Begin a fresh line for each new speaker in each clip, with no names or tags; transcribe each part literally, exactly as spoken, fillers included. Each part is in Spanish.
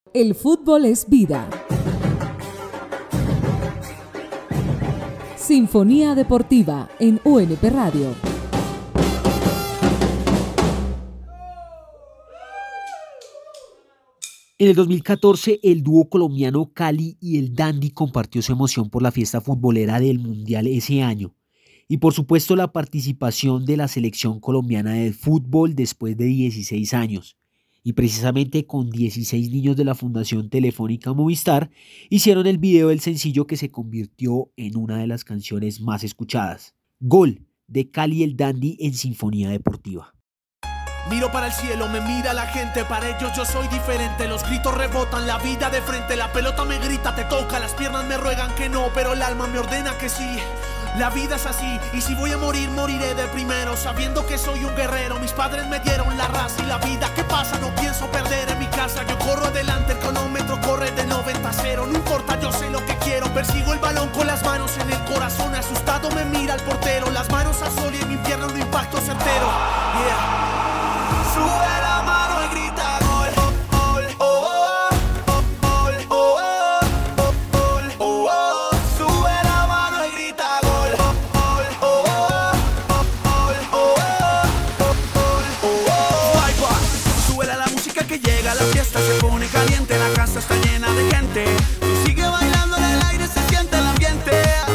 El fútbol es vida. Sinfonía Deportiva en U N P Radio.
En el dos mil catorce, el dúo colombiano Cali y el Dandy compartió su emoción por la fiesta futbolera del Mundial ese año. Y por supuesto la participación de la selección colombiana de fútbol después de dieciséis años. Y precisamente con dieciséis niños de la Fundación Telefónica Movistar, hicieron el video del sencillo que se convirtió en una de las canciones más escuchadas. Gol, de Cali y el Dandy en Sinfonía Deportiva.
Miro para el cielo, me mira la gente, para ellos yo soy diferente. Los gritos rebotan, la vida de frente, la pelota me grita, te toca, las piernas me ruegan que no, pero el alma me ordena que sí. La vida es así, y si voy a morir, moriré de primero, sabiendo que soy un guerrero. Mis padres me dieron la raza y la vida. ¿Qué pasa? No pienso perder en mi casa. Yo corro adelante, el cronómetro corre de noventa a cero. No importa, yo sé lo que quiero. Persigo el balón con las manos en el corazón. Asustado me mira el portero. Las manos a sol y en mi infierno un impacto certero. Yeah. Sube la mano y grita gol, gol, oh, oh, oh, gol, oh, oh, oh, oh, oh. Sube la mano y grita gol, gol, oh, oh, oh, oh, oh, oh. Ay, guau. Súbela la música que llega, la fiesta se pone caliente, la casa está llena de gente. Tú sigue bailando en el aire, se siente el ambiente.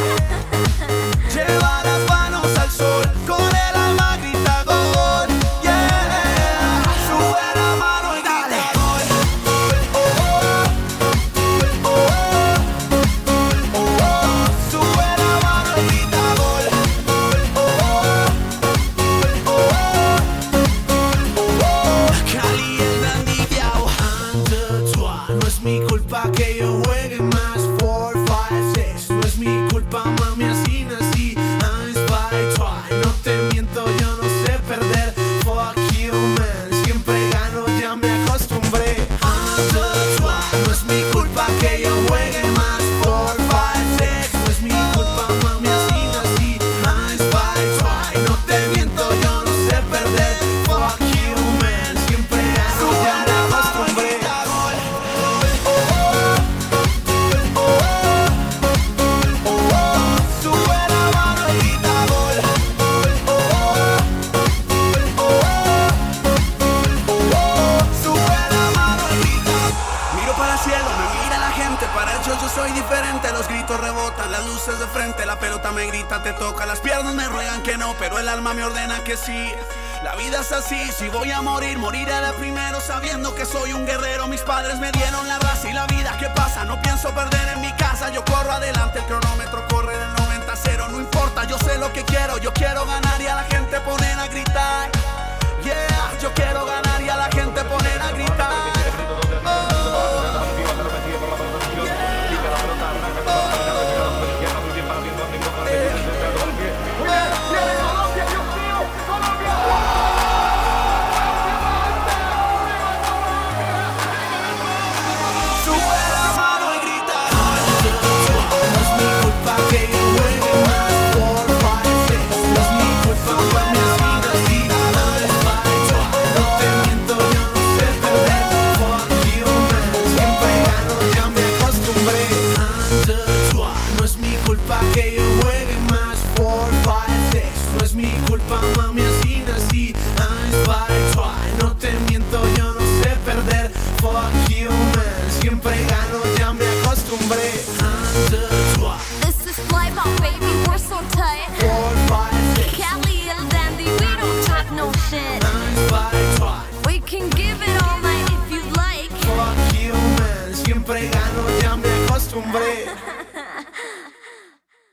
Lleva las manos al sol, con el alma grita gol. Que yo juegue más four, five, six. No es mi culpa, mami, así nací. I spy, try. No te miento, yo no sé perder. Fuck you, man. Siempre gano, ya me acostumbré. I'm the try. No es mi culpa que yo juegue más four, five, six. No es mi culpa, mami, así nací. I spy, try. No te miento, yo no sé perder. Fuck you, man. Siempre gano, ya me acostumbré. Yo soy diferente, los gritos rebotan, las luces de frente, la pelota me grita, te toca, las piernas me ruegan que no, pero el alma me ordena que sí. La vida es así, si voy a morir, moriré de primero, sabiendo que soy un guerrero. Mis padres me dieron la raza y la vida. ¿Qué pasa? No pienso perder en mi casa, yo corro adelante, el cronómetro corre de noventa a cero. No importa, yo sé lo que quiero, yo quiero ganar y a la gente poner a gritar. Yeah, yo quiero ganar y a la gente poner a gritar. Oh. Que yo juegue más four, five, six. No es mi culpa, mami, así nací. I spy, try. No te miento, yo no sé perder. Fuck you, man. Siempre gano, ya me acostumbré. I'm the try.
This is Flybout, baby, we're so tight.
four, five, six.
Cali and Dandy, we don't talk no shit.
I spy, try.
We can give it all night if you'd like.
Fuck you, man. Siempre gano, ya me acostumbré.